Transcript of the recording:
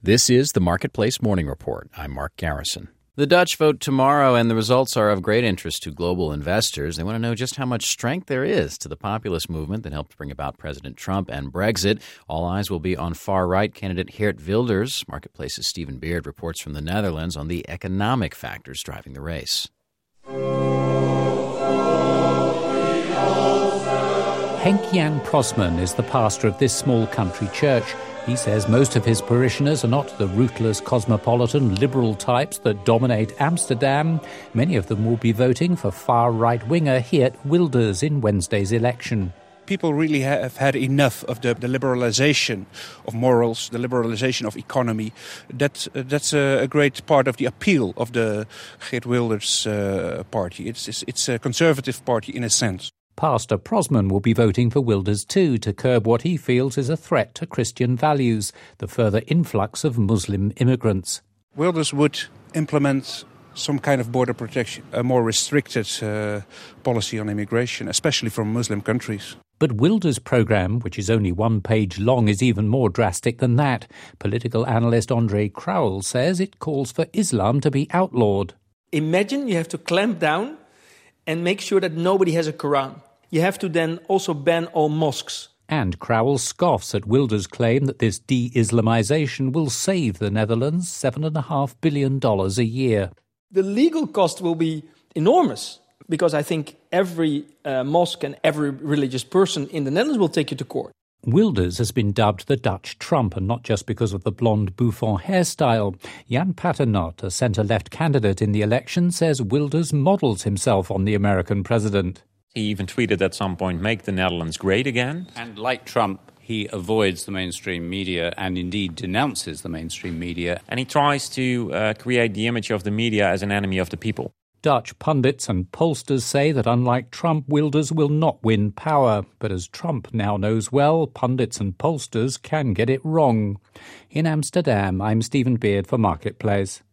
This is the Marketplace Morning Report. I'm Mark Garrison. The Dutch vote tomorrow, and the results are of great interest to global investors. They want to know just how much strength there is to the populist movement that helped bring about President Trump and Brexit. All eyes will be on far-right candidate Geert Wilders. Marketplace's Stephen Beard reports from the Netherlands on the economic factors driving the race. Henk-Jan Prosman is the pastor of this small country church. He says most of his parishioners are not the rootless, cosmopolitan, liberal types that dominate Amsterdam. Many of them will be voting for far-right-winger Geert Wilders in Wednesday's election. People really have had enough of the liberalization of morals, the liberalization of economy. That's a great part of the appeal of the Geert Wilders party. It's a conservative party in a sense. Pastor Prosman will be voting for Wilders too, to curb what he feels is a threat to Christian values, the further influx of Muslim immigrants. Wilders would implement some kind of border protection, a more restricted policy on immigration, especially from Muslim countries. But Wilders' programme, which is only one page long, is even more drastic than that. Political analyst André Crowell says it calls for Islam to be outlawed. Imagine you have to clamp down and make sure that nobody has a Quran. You have to then also ban all mosques. And Crowell scoffs at Wilders' claim that this de-Islamization will save the Netherlands $7.5 billion a year. The legal cost will be enormous, because I think every mosque and every religious person in the Netherlands will take you to court. Wilders has been dubbed the Dutch Trump, and not just because of the blonde bouffant hairstyle. Jan Paternotte, a centre-left candidate in the election, says Wilders models himself on the American president. He even tweeted at some point, "Make the Netherlands great again." And like Trump, he avoids the mainstream media and indeed denounces the mainstream media. And he tries to create the image of the media as an enemy of the people. Dutch pundits and pollsters say that unlike Trump, Wilders will not win power. But as Trump now knows well, pundits and pollsters can get it wrong. In Amsterdam, I'm Stephen Beard for Marketplace.